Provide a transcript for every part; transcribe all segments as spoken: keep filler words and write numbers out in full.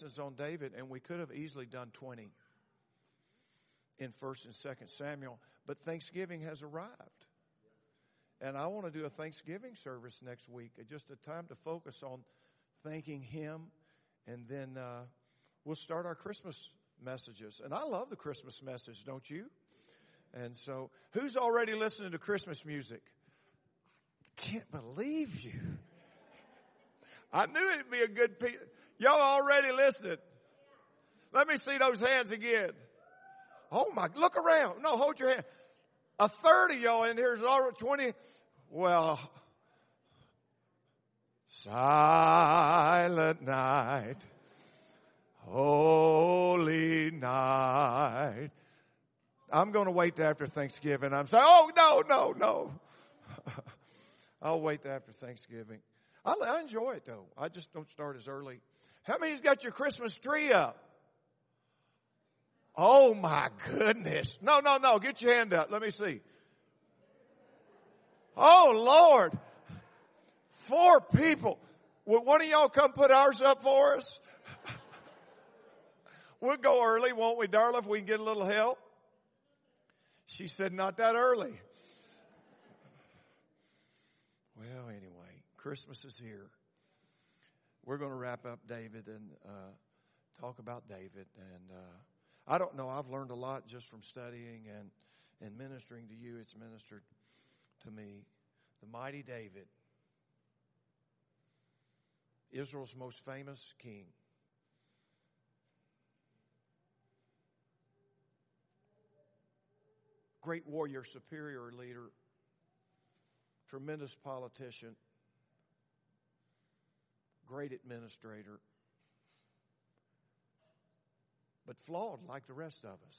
lessons on David, and we could have easily done twenty in First and Second Samuel. But Thanksgiving has arrived. And I want to do a Thanksgiving service next week, just a time to focus on thanking Him. And then uh, we'll start our Christmas messages. And I love the Christmas message, don't you? And so, who's already listening to Christmas music? Can't believe you. I knew it'd be a good piece. Y'all already listening. Let me see those hands again. Oh my, look around. No, hold your hand. A third of y'all in here is already twenty. Well, silent night, holy night. I'm going to wait till after Thanksgiving. I'm saying, oh, no, no, no. I'll wait till after Thanksgiving. I, I enjoy it, though. I just don't start as early. How many's got your Christmas tree up? Oh, my goodness. No, no, no. Get your hand out. Let me see. Oh, Lord. Four people. Will one of y'all come put ours up for us? We'll go early, won't we, Darla, if we can get a little help? She said, not that early. Well, anyway, Christmas is here. We're going to wrap up David and uh, talk about David. And uh, I don't know, I've learned a lot just from studying and, and ministering to you. It's ministered to me. The mighty David, Israel's most famous king. Great warrior, superior leader, tremendous politician, great administrator, but flawed like the rest of us.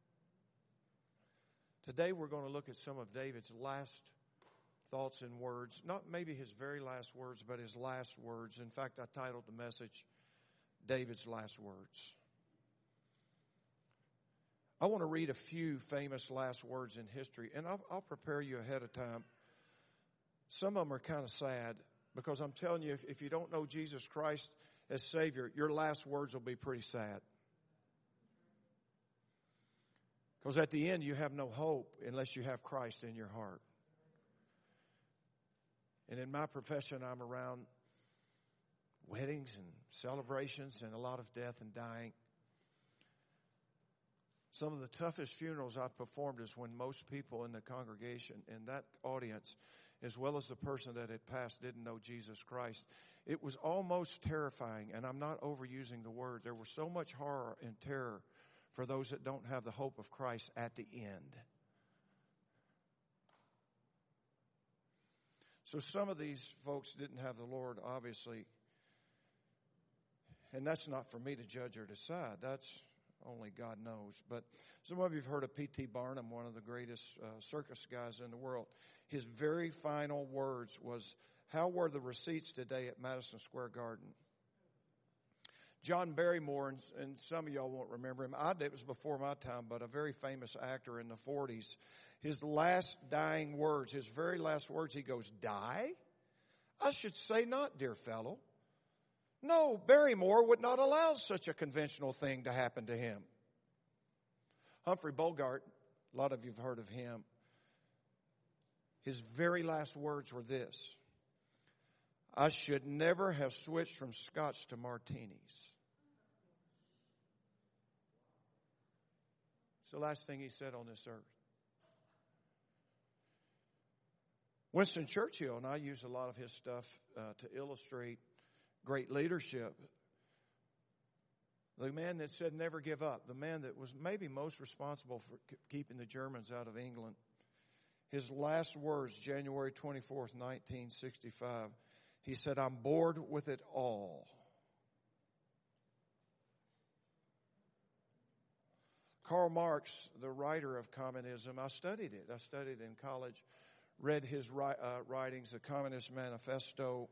Today we're going to look at some of David's last thoughts and words, not maybe his very last words, but his last words. In fact, I titled the message, David's Last Words. I want to read a few famous last words in history, and I'll, I'll prepare you ahead of time. Some of them are kind of sad, because I'm telling you, if, if you don't know Jesus Christ as Savior, your last words will be pretty sad. Because at the end, you have no hope unless you have Christ in your heart. And in my profession, I'm around weddings and celebrations and a lot of death and dying. Some of the toughest funerals I've performed is when most people in the congregation, in that audience, as well as the person that had passed, didn't know Jesus Christ. It was almost terrifying, and I'm not overusing the word. There was so much horror and terror for those that don't have the hope of Christ at the end. So some of these folks didn't have the Lord, obviously. And that's not for me to judge or decide. That's only God knows. But some of you have heard of P T Barnum, one of the greatest uh, circus guys in the world. His very final words was, how were the receipts today at Madison Square Garden? John Barrymore, and, and some of y'all won't remember him. I, it was before my time, but a very famous actor in the forties. His last dying words, his very last words, he goes, die? I should say not, dear fellow. No, Barrymore would not allow such a conventional thing to happen to him. Humphrey Bogart, a lot of you have heard of him. His very last words were this: I should never have switched from scotch to martinis. It's the last thing he said on this earth. Winston Churchill, and I use a lot of his stuff uh, to illustrate great leadership. The man that said never give up, the man that was maybe most responsible for keeping the Germans out of England. His last words, January twenty-fourth, nineteen sixty-five, he said, I'm bored with it all. Karl Marx, the writer of communism, I studied it. I studied in college, read his uh, writings, the Communist Manifesto.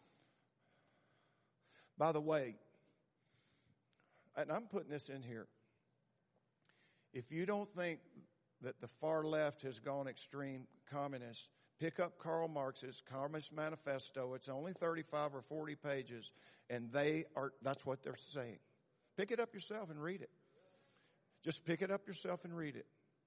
By the way, and I'm putting this in here, if you don't think that the far left has gone extreme communist, Pick up Karl Marx's Communist Manifesto. It's only thirty-five or forty pages, and they are, that's what they're saying. Pick it up yourself and read it. Just pick it up yourself and read it.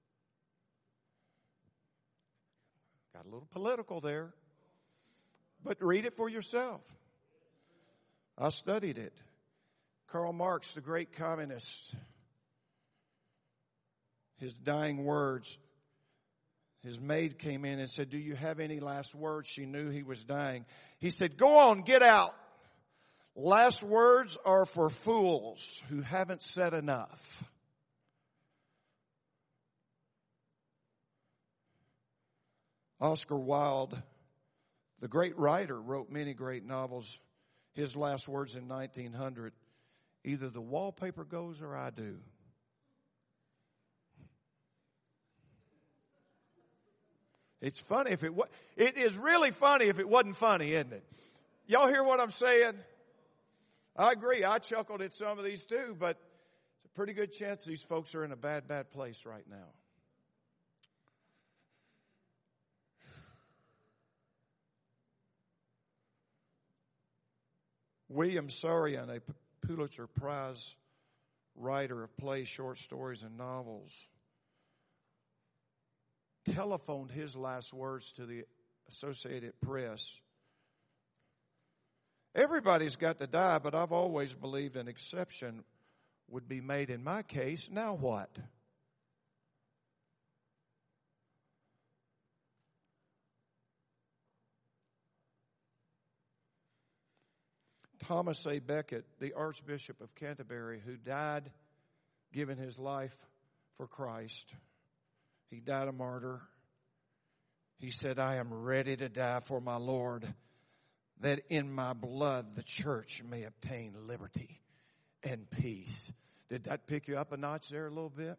Got a little political there, but read it for yourself. I studied it. Karl Marx, the great communist, his dying words, his maid came in and said, "Do you have any last words?" She knew he was dying. He said, "Go on, get out. Last words are for fools who haven't said enough." Oscar Wilde, the great writer, wrote many great novels. His last words in nineteen hundred, "Either the wallpaper goes or I do." It's funny if it was, it is really funny if it wasn't funny, isn't it? Y'all hear what I'm saying? I agree. I chuckled at some of these too, but it's a pretty good chance these folks are in a bad, bad place right now. William Saroyan, a Pulitzer Prize writer of plays, short stories, and novels, telephoned his last words to the Associated Press. Everybody's got to die, but I've always believed an exception would be made in my case. Now what? Thomas A. Becket, the Archbishop of Canterbury, who died giving his life for Christ. He died a martyr. He said, "I am ready to die for my Lord, that in my blood the church may obtain liberty and peace." Did that pick you up a notch there a little bit?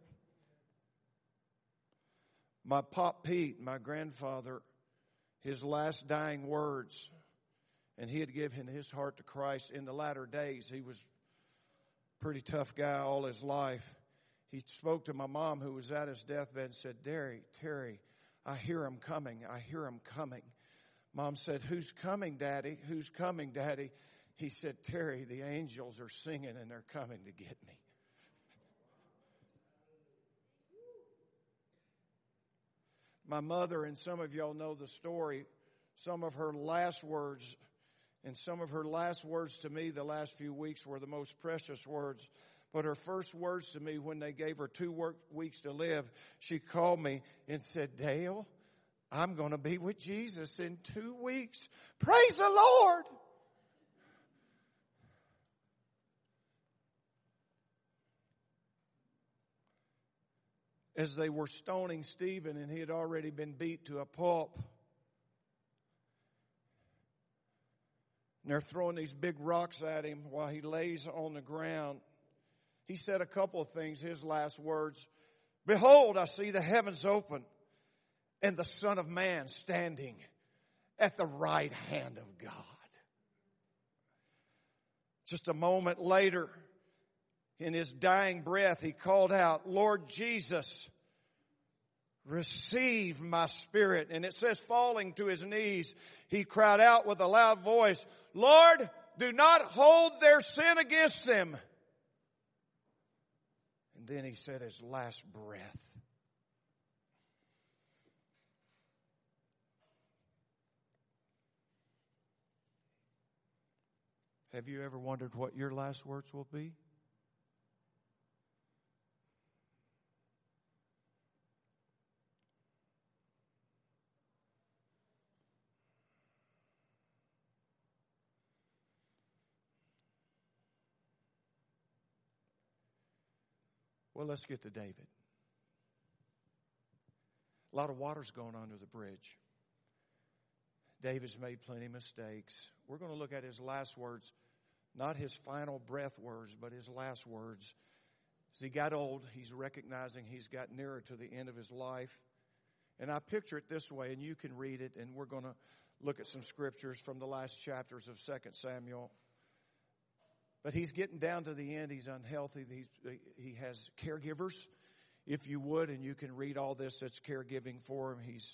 My Pop Pete, my grandfather, his last dying words, and he had given his heart to Christ in the latter days. He was a pretty tough guy all his life. He spoke to my mom, who was at his deathbed, and said, "Terry, Terry, I hear him coming. I hear him coming." Mom said, "Who's coming, Daddy? Who's coming, Daddy?" He said, "Terry, the angels are singing and they're coming to get me." My mother, and some of y'all know the story, some of her last words, and some of her last words to me the last few weeks were the most precious words. But her first words to me when they gave her two work weeks to live, she called me and said, "Dale, I'm going to be with Jesus in two weeks. Praise the Lord." As they were stoning Stephen and he had already been beat to a pulp, and they're throwing these big rocks at him while he lays on the ground, he said a couple of things, his last words. "Behold, I see the heavens open and the Son of Man standing at the right hand of God." Just a moment later, in his dying breath, he called out, "Lord Jesus, receive my spirit." And it says, falling to his knees, he cried out with a loud voice, "Lord, do not hold their sin against them." And then he said his last breath. Have you ever wondered what your last words will be? Well, let's get to David. A lot of water's going under the bridge. David's made plenty of mistakes. We're going to look at his last words, not his final breath words, but his last words. As he got old, he's recognizing he's got nearer to the end of his life. And I picture it this way, and you can read it, and we're going to look at some scriptures from the last chapters of Second Samuel. But he's getting down to the end. He's unhealthy. He's, he has caregivers, if you would, and you can read all this that's caregiving for him. He's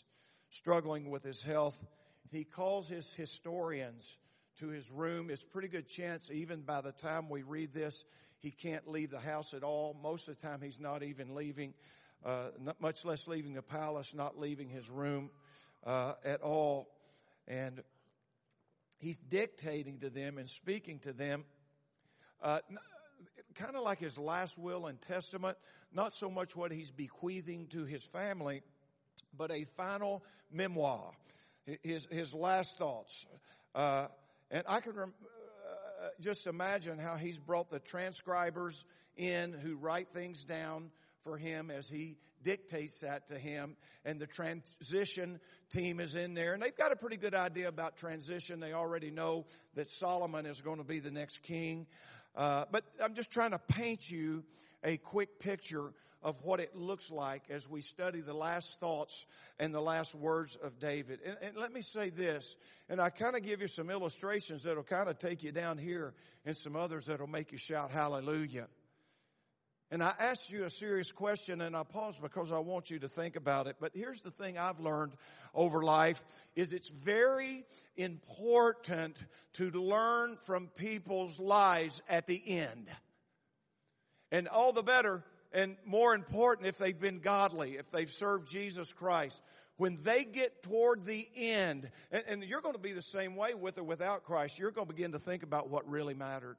struggling with his health. He calls his historians to his room. It's a pretty good chance, even by the time we read this, he can't leave the house at all. Most of the time, he's not even leaving, uh, not much less leaving the palace, not leaving his room uh, at all. And he's dictating to them and speaking to them, uh, kind of like his last will and testament, not so much what he's bequeathing to his family, but a final memoir, his, his last thoughts. Uh, and I can rem- uh, just imagine how he's brought the transcribers in who write things down for him as he dictates that to him. And the transition team is in there. And they've got a pretty good idea about transition. They already know that Solomon is going to be the next king. Uh, but I'm just trying to paint you a quick picture of what it looks like as we study the last thoughts and the last words of David. And, and let me say this, and I kind of give you some illustrations that will kind of take you down here and some others that will make you shout hallelujah. And I asked you a serious question, and I paused because I want you to think about it. But here's the thing I've learned over life, is it's very important to learn from people's lives at the end. And all the better and more important if they've been godly, if they've served Jesus Christ. When they get toward the end, and, and you're going to be the same way with or without Christ, you're going to begin to think about what really mattered.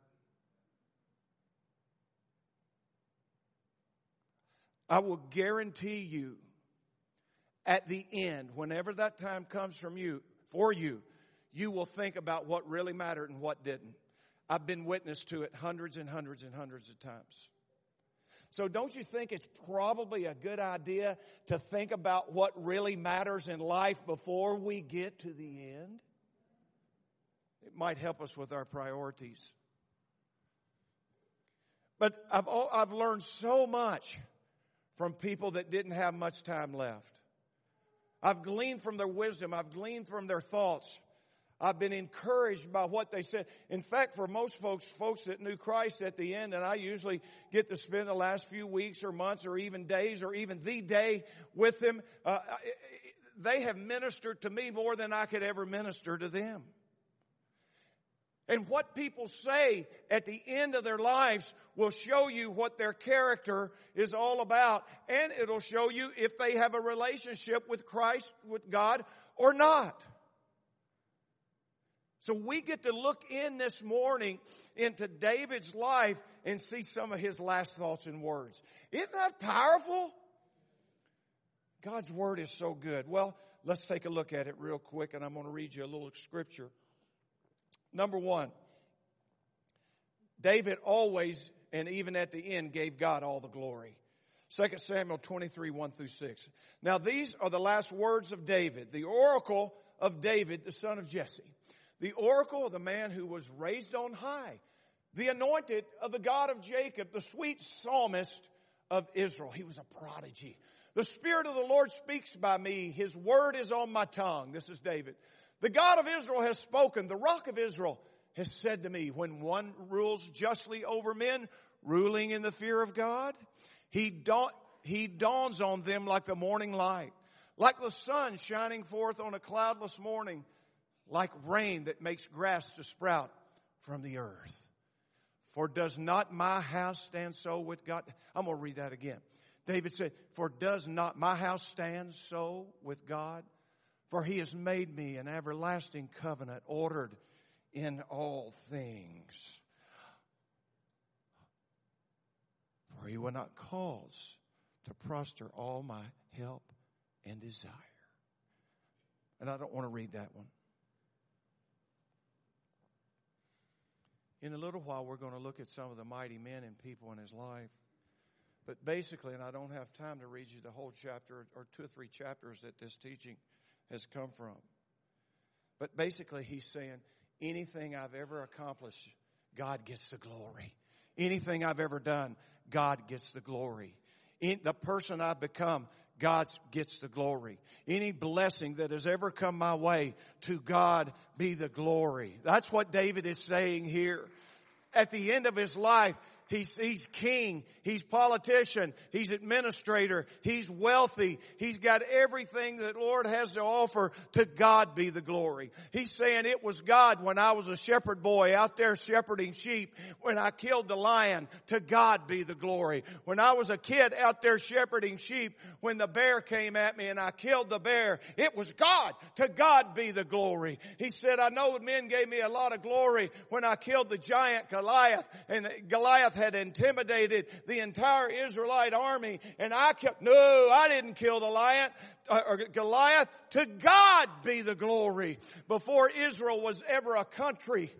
I will guarantee you, at the end, whenever that time comes from you, for you, you will think about what really mattered and what didn't. I've been witness to it hundreds and hundreds and hundreds of times. So don't you think it's probably a good idea to think about what really matters in life before we get to the end? It might help us with our priorities. But I've I've learned so much from people that didn't have much time left. I've gleaned from their wisdom. I've gleaned from their thoughts. I've been encouraged by what they said. In fact, for most folks, folks that knew Christ at the end, and I usually get to spend the last few weeks or months or even days or even the day with them, uh, they have ministered to me more than I could ever minister to them. And what people say at the end of their lives will show you what their character is all about. And it'll show you if they have a relationship with Christ, with God, or not. So we get to look in this morning into David's life and see some of his last thoughts and words. Isn't that powerful? God's word is so good. Well, let's take a look at it real quick, and I'm going to read you a little scripture. Number one, David always, and even at the end, gave God all the glory. Second Samuel twenty-three, one through six. Now these are the last words of David, the oracle of David, the son of Jesse. The oracle of the man who was raised on high, the anointed of the God of Jacob, the sweet psalmist of Israel. He was a prodigy. The Spirit of the Lord speaks by me. His word is on my tongue. This is David. The God of Israel has spoken. The Rock of Israel has said to me, when one rules justly over men, ruling in the fear of God, he, da- he dawns on them like the morning light, like the sun shining forth on a cloudless morning, like rain that makes grass to sprout from the earth. For does not my house stand so with God? I'm going to read that again. David said, for does not my house stand so with God? For he has made me an everlasting covenant, ordered in all things. For he will not cause to prosper all my help and desire. And I don't want to read that one. In a little while, we're going to look at some of the mighty men and people in his life. But basically, and I don't have time to read you the whole chapter or two or three chapters that this teaching has come from. But basically, he's saying, anything I've ever accomplished, God gets the glory. Anything I've ever done, God gets the glory. In the person I've become, God gets the glory. Any blessing that has ever come my way, to God be the glory. That's what David is saying here. At the end of his life, He's, he's king. He's politician. He's administrator. He's wealthy. He's got everything that the Lord has to offer. To God be the glory. He's saying it was God when I was a shepherd boy out there shepherding sheep, when I killed the lion. To God be the glory. When I was a kid out there shepherding sheep, when the bear came at me and I killed the bear, it was God. To God be the glory. He said, I know men gave me a lot of glory when I killed the giant Goliath, and Goliath had intimidated the entire Israelite army, and I kept, no, I didn't kill the lion uh, or Goliath. To God be the glory. Before Israel was ever a country,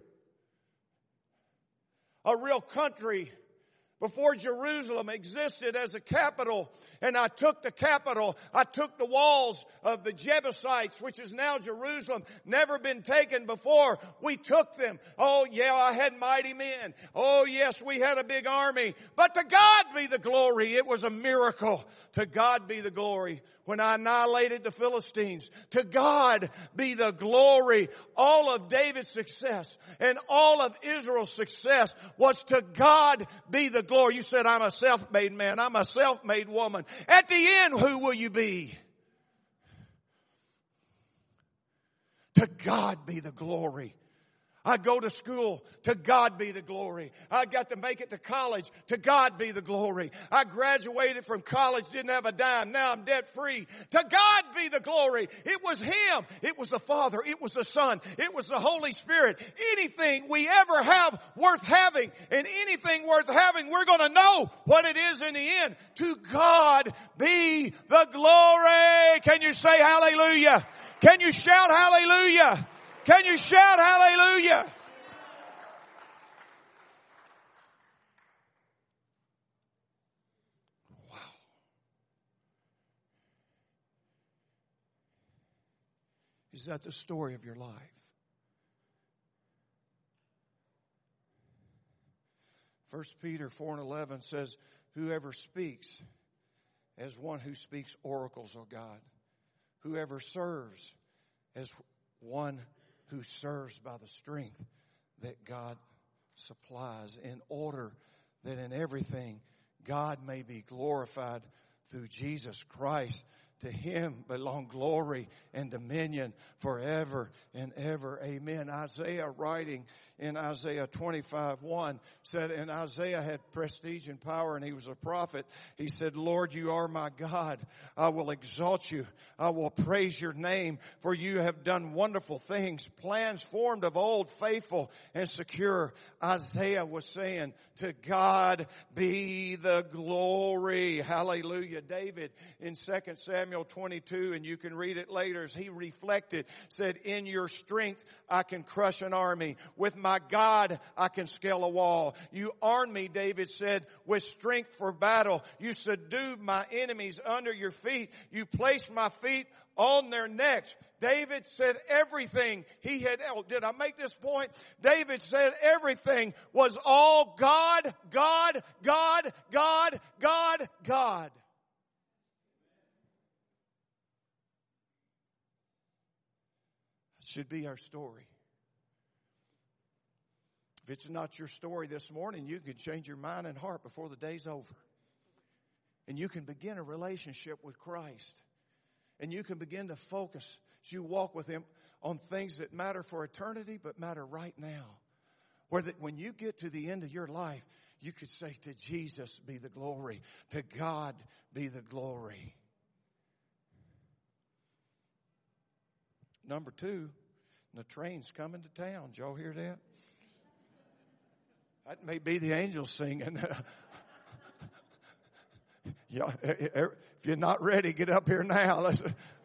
a real country, before Jerusalem existed as a capital, and I took the capital, I took the walls of the Jebusites, which is now Jerusalem, never been taken before. We took them. Oh yeah, I had mighty men. Oh yes, we had a big army. But to God be the glory. It was a miracle. To God be the glory. When I annihilated the Philistines, to God be the glory. All of David's success and all of Israel's success was to God be the glory. You said, I'm a self-made man. I'm a self-made woman. At the end, who will you be? To God be the glory. I go to school. To God be the glory. I got to make it to college. To God be the glory. I graduated from college, didn't have a dime. Now I'm debt free. To God be the glory. It was Him. It was the Father. It was the Son. It was the Holy Spirit. Anything we ever have worth having, and anything worth having, we're going to know what it is in the end. To God be the glory. Can you say hallelujah? Can you shout hallelujah? Can you shout hallelujah? Wow. Is that the story of your life? First Peter four and eleven says, whoever speaks as one who speaks oracles of God. Whoever serves as one who serves by the strength that God supplies, in order that in everything God may be glorified through Jesus Christ. To Him belong glory and dominion forever and ever. Amen. Isaiah, writing in Isaiah twenty-five one, said, and Isaiah had prestige and power, and he was a prophet. He said, Lord, you are my God. I will exalt you. I will praise your name, for you have done wonderful things, plans formed of old, faithful and secure. Isaiah was saying, to God be the glory. Hallelujah. David in Second Samuel twenty-two, and you can read it later, as he reflected, said, in your strength I can crush an army. With my God I can scale a wall. You armed me, David said, with strength for battle. You subdued my enemies under your feet. You placed my feet on their necks. David said everything he had. Oh, did I make this point? David said everything was all God, God, God, God, God, God. It should be our story. If it's not your story this morning, you can change your mind and heart before the day's over. And you can begin a relationship with Christ. And you can begin to focus as you walk with Him on things that matter for eternity, but matter right now. Where that when you get to the end of your life, you could say, to Jesus be the glory. To God be the glory. Number two, the train's coming to town. Did y'all hear that? That may be the angels singing. Yeah, if you're not ready, get up here now. Let's...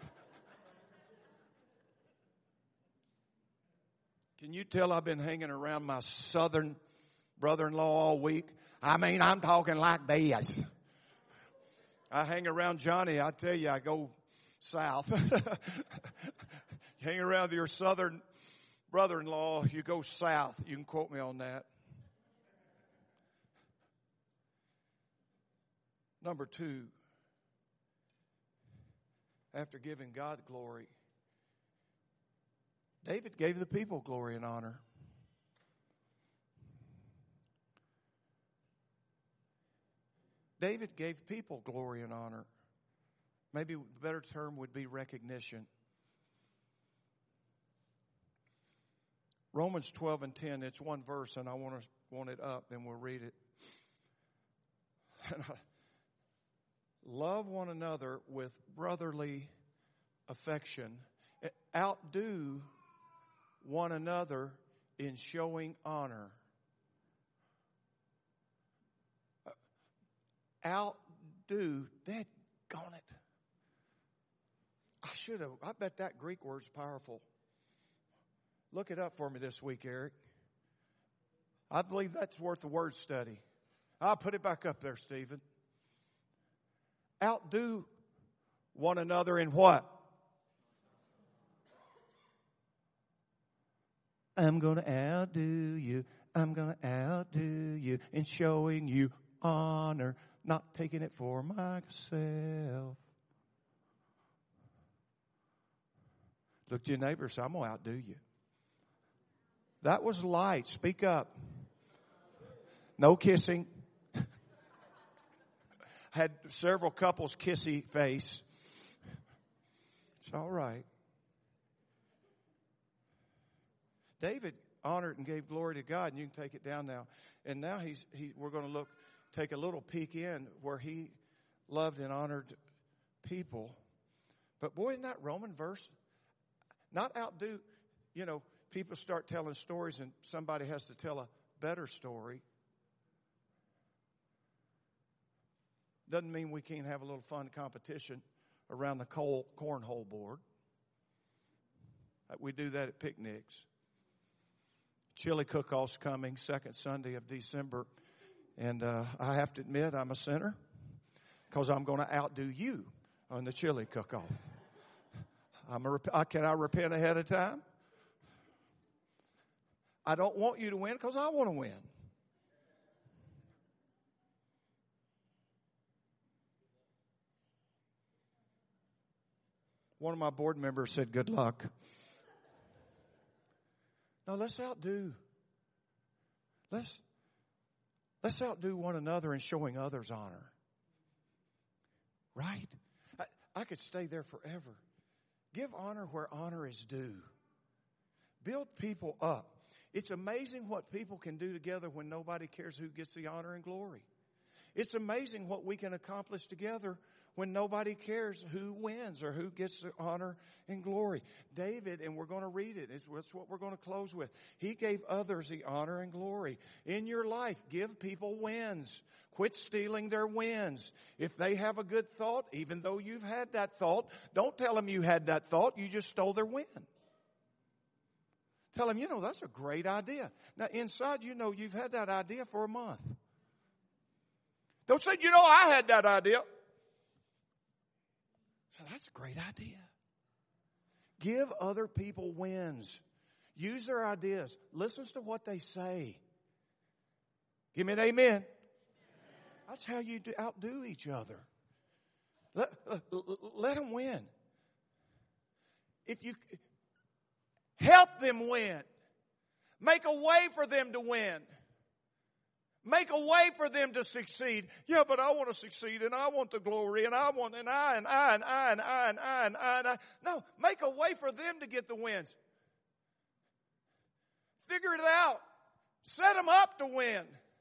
Can you tell I've been hanging around my southern brother-in-law all week? I mean, I'm talking like this. I hang around Johnny. I tell you, I go south. You hang around your southern brother-in-law, you go south. You can quote me on that. Number two, after giving God glory, David gave the people glory and honor. David gave people glory and honor. Maybe a better term would be recognition. Romans twelve and ten, it's one verse, and I want to want it up, and we'll read it. Love one another with brotherly affection. Outdo one another in showing honor. Outdo, that gone it. I should have, I bet that Greek word's powerful. Look it up for me this week, Eric. I believe that's worth a word study. I'll put it back up there, Stephen. Outdo one another in what? I'm going to outdo you. I'm going to outdo you in showing you honor, not taking it for myself. Look to your neighbor and say, I'm going to outdo you. That was light. Speak up. No kissing. Had several couples kissy face. It's all right. David honored and gave glory to God, and you can take it down now. And now he's he, we're going to look, take a little peek in where he loved and honored people. But boy, isn't that Roman verse? Not outdo, you know, people start telling stories and somebody has to tell a better story. Doesn't mean we can't have a little fun competition around the coal, cornhole board. We do that at picnics. Chili cook-off's coming, second Sunday of December. And uh, I have to admit I'm a sinner because I'm going to outdo you on the chili cook-off. I'm a, I, can I repent ahead of time? I don't want you to win because I want to win. One of my board members said, good luck. No, let's outdo. Let's, let's outdo one another in showing others honor. Right? I, I could stay there forever. Give honor where honor is due. Build people up. It's amazing what people can do together when nobody cares who gets the honor and glory. It's amazing what we can accomplish together when nobody cares who wins or who gets the honor and glory. David, and we're going to read it, it's, it's what we're going to close with. He gave others the honor and glory. In your life, give people wins. Quit stealing their wins. If they have a good thought, even though you've had that thought, don't tell them you had that thought. You just stole their win. Tell them, you know, that's a great idea. Now, inside, you know, you've had that idea for a month. Don't say, you know, I had that idea. So that's a great idea. Give other people wins. Use their ideas. Listen to what they say. Give me an amen. Amen. That's how you do, outdo each other. Let, uh, let them win. If you help them win, make a way for them to win. Make a way for them to succeed. Yeah, but I want to succeed and I want the glory and I want and I and I and I and I and I and I and I. No, make a way for them to get the wins. Figure it out. Set them up to win.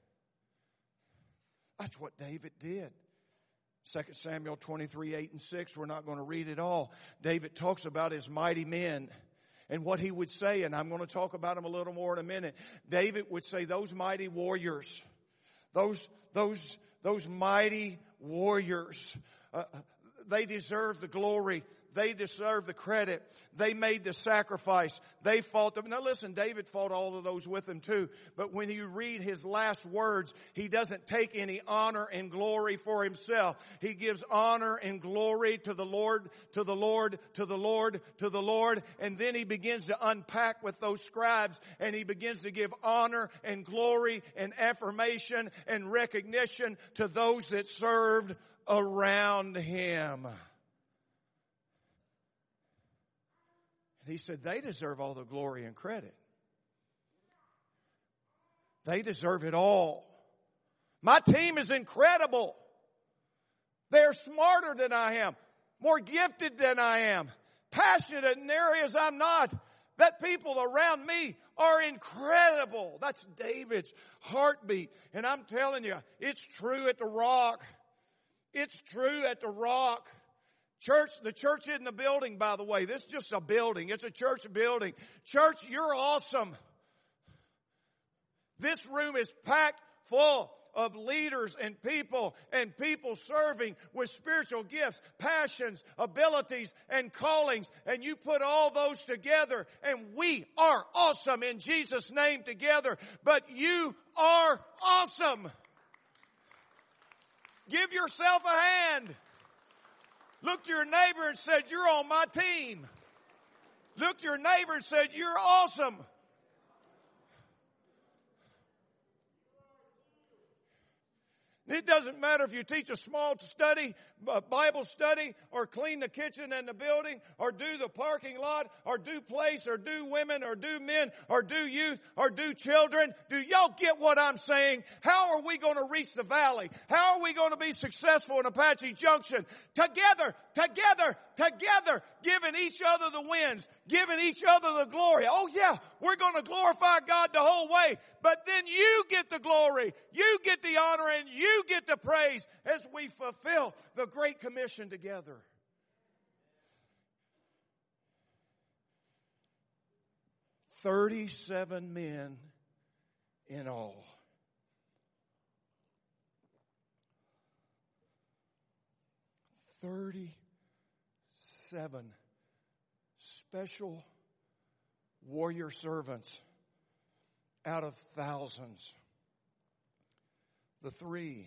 That's what David did. Second Samuel twenty-three, eight and six. We're not going to read it all. David talks about his mighty men and what he would say, and I'm going to talk about him a little more in a minute. David would say, those mighty warriors, those, those, those mighty warriors, uh, they deserve the glory. They deserve the credit. They made the sacrifice. They fought them. Now listen, David fought all of those with him too. But when you read his last words, he doesn't take any honor and glory for himself. He gives honor and glory to the Lord, to the Lord, to the Lord, to the Lord. And then he begins to unpack with those scribes and he begins to give honor and glory and affirmation and recognition to those that served around him. He said they deserve all the glory and credit. They deserve it all. My team is incredible. They're smarter than I am, more gifted than I am, passionate in areas I'm not. That people around me are incredible. That's David's heartbeat. And I'm telling you, it's true at the Rock. It's true at the Rock. Church, the church isn't a building, by the way. This is just a building. It's a church building. Church, you're awesome. This room is packed full of leaders and people and people serving with spiritual gifts, passions, abilities, and callings. And you put all those together and we are awesome in Jesus' name together. But you are awesome. Give yourself a hand. Look to your neighbor and said, you're on my team. Look to your neighbor and said, you're awesome. It doesn't matter if you teach a small study, a Bible study, or clean the kitchen and the building, or do the parking lot, or do place, or do women, or do men, or do youth, or do children. Do y'all get what I'm saying? How are we going to reach the valley? How are we going to be successful in Apache Junction? Together, together, together, giving each other the wins, giving each other the glory. Oh yeah, we're going to glorify God the whole way. But then you get the glory, you get the honor, and you get the praise as we fulfill the Great Commission together. Thirty-seven men in all. Thirty-seven special warrior servants out of thousands. The three,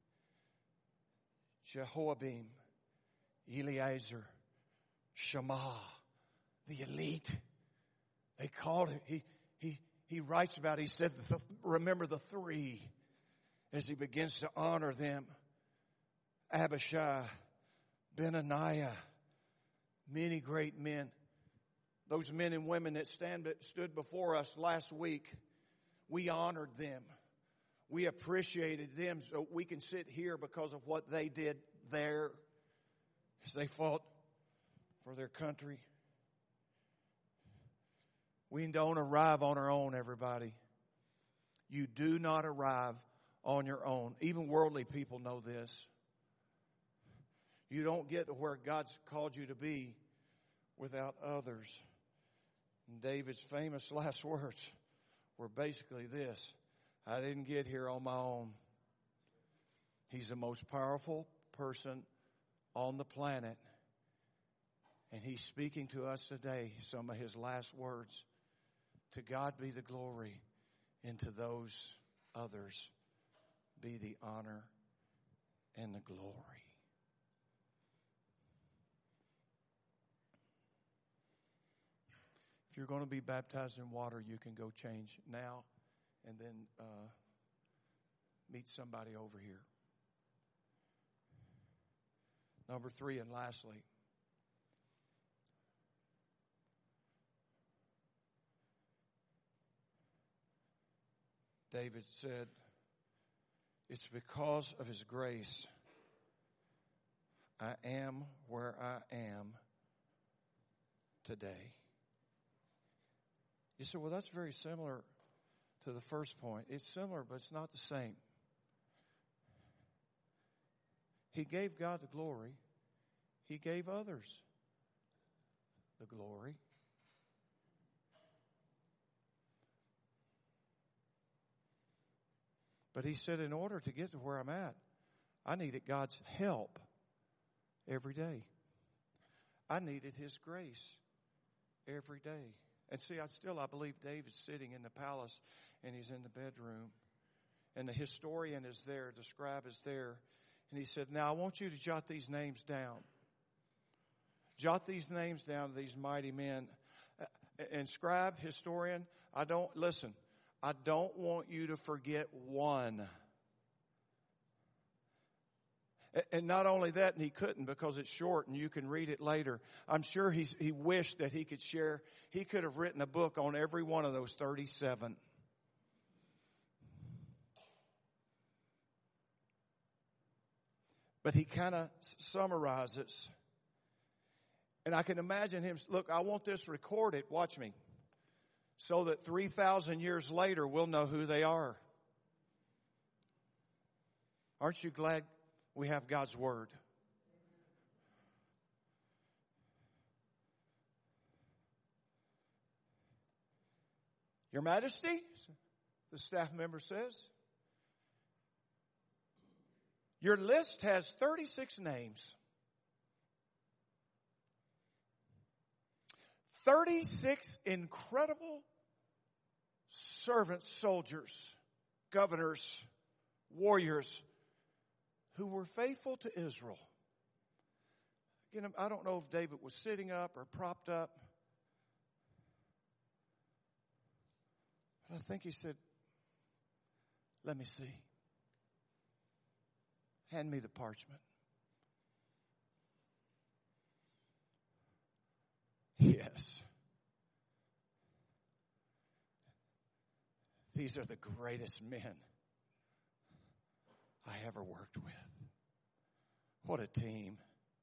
Jehoiakim, Eleazar, Shammah, the elite. They called him, he, he, he writes about it, he said, remember the three as he begins to honor them. Abishai, Benaniah, many great men. Those men and women that stand, stood before us last week, we honored them. We appreciated them so we can sit here because of what they did there as they fought for their country. We don't arrive on our own, everybody. You do not arrive on your own. Even worldly people know this. You don't get to where God's called you to be without others. And David's famous last words were basically this: I didn't get here on my own. He's the most powerful person on the planet. And he's speaking to us today, some of his last words. To God be the glory, and to those others be the honor and the glory. If you're going to be baptized in water, you can go change now and then uh, meet somebody over here. Number three, and lastly, David said, it's because of his grace I am where I am today. You say, well, that's very similar to the first point. It's similar, but it's not the same. He gave God the glory. He gave others the glory. But he said, in order to get to where I'm at, I needed God's help every day. I needed his grace every day. And see, I still, I believe David's sitting in the palace and he's in the bedroom. And the historian is there, the scribe is there. And he said, now I want you to jot these names down. Jot these names down of these mighty men. And scribe, historian, I don't, listen, I don't want you to forget one. And not only that, and he couldn't because it's short and you can read it later. I'm sure he's, he wished that he could share. He could have written a book on every one of those thirty-seven. But he kind of summarizes. And I can imagine him, look, I want this recorded, watch me, so that three thousand years later we'll know who they are. Aren't you glad we have God's Word? Your Majesty, the staff member says, your list has thirty-six names. thirty-six incredible servants, soldiers, governors, warriors who were faithful to Israel. Again, I don't know if David was sitting up or propped up. But I think he said, let me see. Hand me the parchment. Yes. These are the greatest men I ever worked with. What a team.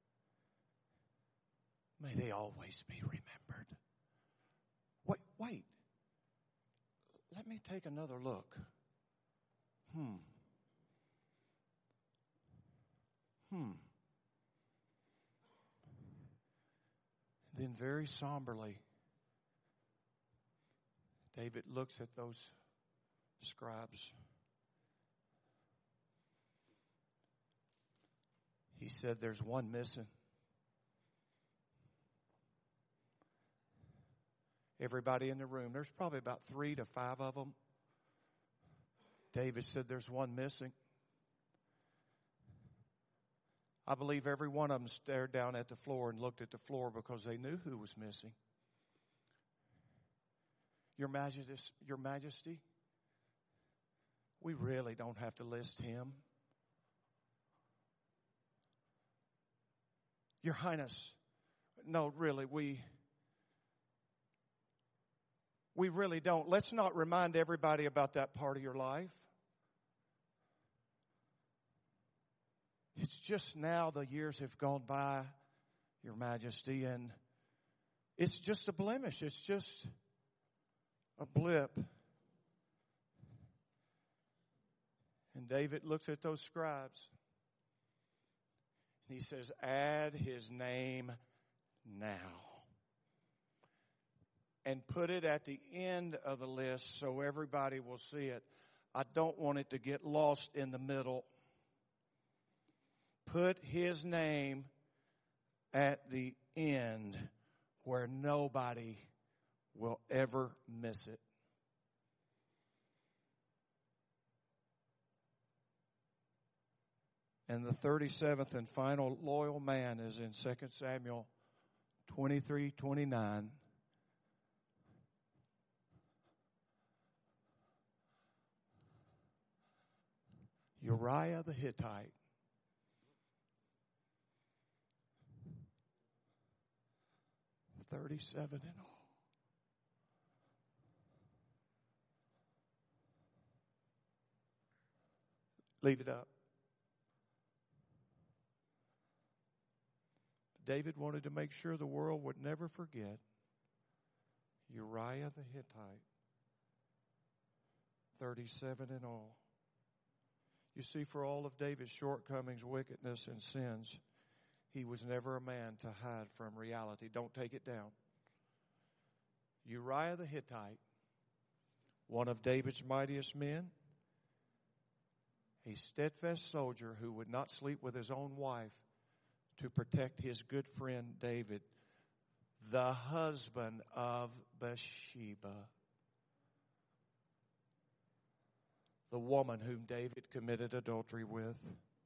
May they always be remembered. Wait, wait. Let me take another look. Hmm. Hmm. Then very somberly, David looks at those scribes. He said, there's one missing. Everybody in the room, there's probably about three to five of them. David said, there's one missing. I believe every one of them stared down at the floor and looked at the floor because they knew who was missing. Your Majesty, Your Majesty, we really don't have to list him. Your Highness, no, really, we we really don't. Let's not remind everybody about that part of your life. It's just now the years have gone by, Your Majesty, and it's just a blemish. It's just a blip. And David looks at those scribes. And he says, add his name now. And put it at the end of the list so everybody will see it. I don't want it to get lost in the middle. Put his name at the end where nobody will ever miss it. And the thirty-seventh and final loyal man is in Second Samuel twenty-three twenty-nine. Uriah the Hittite. thirty-seven in all. Leave it up. David wanted to make sure the world would never forget Uriah the Hittite. thirty-seven in all. You see, for all of David's shortcomings, wickedness, and sins, he was never a man to hide from reality. Don't take it down. Uriah the Hittite, one of David's mightiest men, a steadfast soldier who would not sleep with his own wife to protect his good friend David, the husband of Bathsheba, the woman whom David committed adultery with.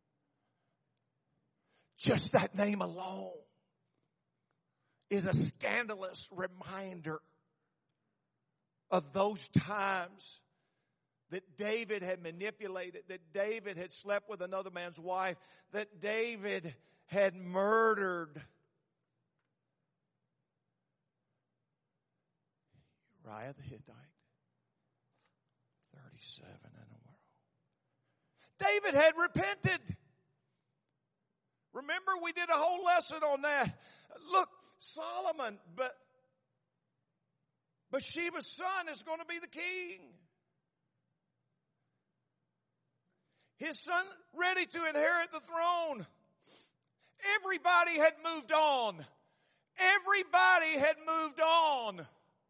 Just that name alone is a scandalous reminder of those times that David had manipulated, that David had slept with another man's wife, that David had murdered Uriah the Hittite. thirty-seven in a row. David had repented. Remember, we did a whole lesson on that. Look, Solomon, but Bathsheba's son is going to be the king. His son ready to inherit the throne. Everybody had moved on. Everybody had moved on.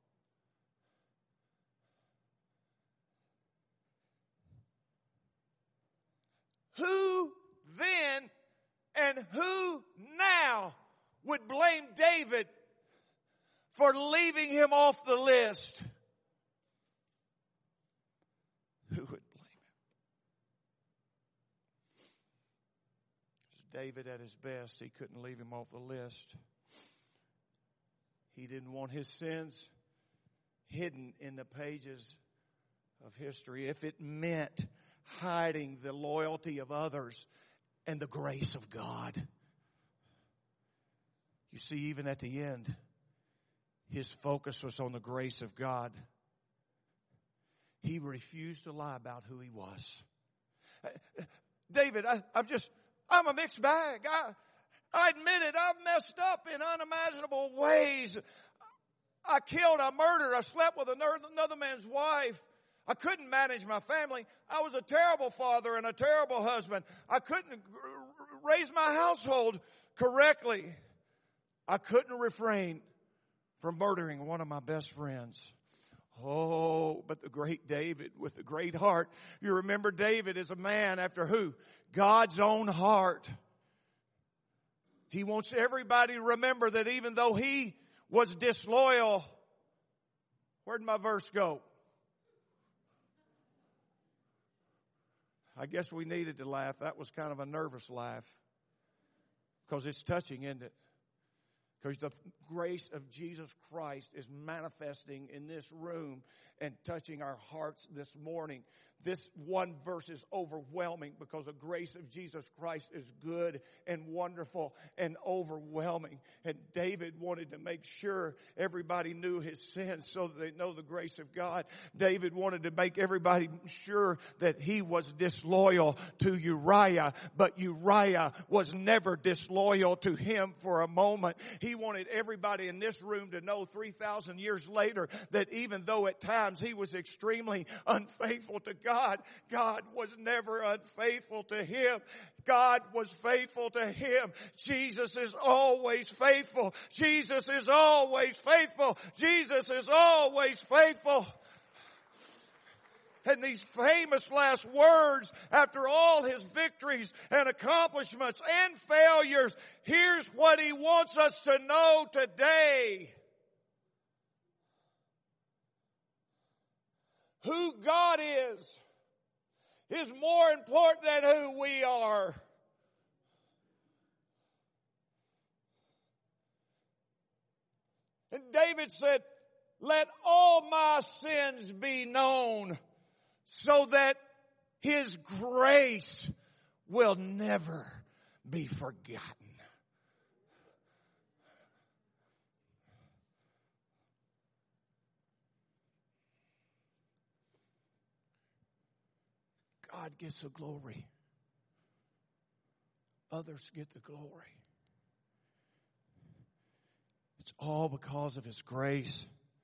Who then and who now would blame David for leaving him off the list? Who would blame him? David at his best, he couldn't leave him off the list. He didn't want his sins hidden in the pages of history if it meant hiding the loyalty of others and the grace of God. You see, even at the end, his focus was on the grace of God. He refused to lie about who he was. David, I, I'm just, I'm a mixed bag. I, I admit it, I've messed up in unimaginable ways. I killed, I murdered, I slept with another man's wife. I couldn't manage my family. I was a terrible father and a terrible husband. I couldn't raise my household correctly. I couldn't refrain from murdering one of my best friends. Oh, but the great David with the great heart. You remember David is a man after who? God's own heart. He wants everybody to remember that even though he was disloyal, where'd my verse go? I guess we needed to laugh. That was kind of a nervous laugh because it's touching, isn't it? Because the grace of Jesus Christ is manifesting in this room and touching our hearts this morning. This one verse is overwhelming because the grace of Jesus Christ is good and wonderful and overwhelming. And David wanted to make sure everybody knew his sins so that they know the grace of God. David wanted to make everybody sure that he was disloyal to Uriah, but Uriah was never disloyal to him for a moment. He wanted everybody in this room to know three thousand years later that even though at times he was extremely unfaithful to God, God was never unfaithful to him. God was faithful to him. Jesus is always faithful. Jesus is always faithful. Jesus is always faithful. And these famous last words, after all his victories and accomplishments and failures, here's what he wants us to know today. Who God is, is more important than who we are. And David said, let all my sins be known so that his grace will never be forgotten. God gets the glory. Others get the glory. It's all because of his grace.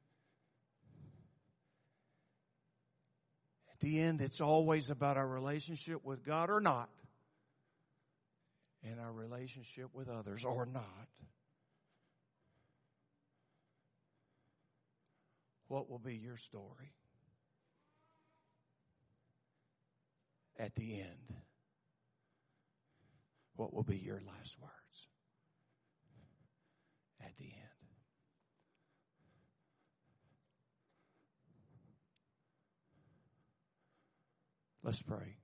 At the end, it's always about our relationship with God or not, and our relationship with others or not. What will be your story at the end? What will be your last words at the end? Let's pray.